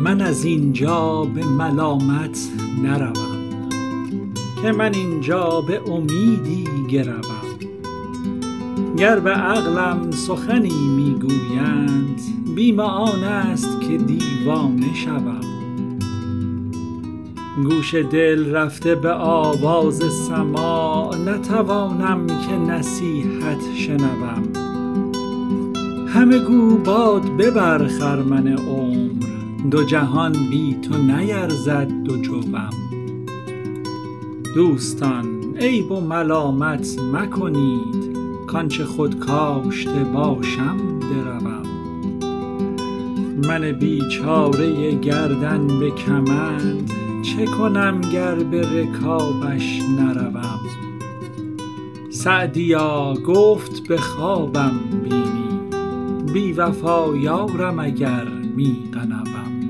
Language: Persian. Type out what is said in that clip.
من از اینجا به ملامت نروم، که من اینجا به امیدی گروم. گر به عقلم سخنی میگویند، بیم آن است که دیوانه شوم. گوش دل رفته به آواز سماع، نتوانم که نصیحت شنوم. همه گو باد ببر خرمن عمر، دو جهان بی تو نیرزد دو جوم. دوستان عیب و ملامت مکنید، کانچه خود کاشته باشم دروم. من بیچاره گردن به کمند، چه کنم گر به رکابش نروم. سعدیا گفت به خوابم بینی، بی وفا یارم اگر می غنوم.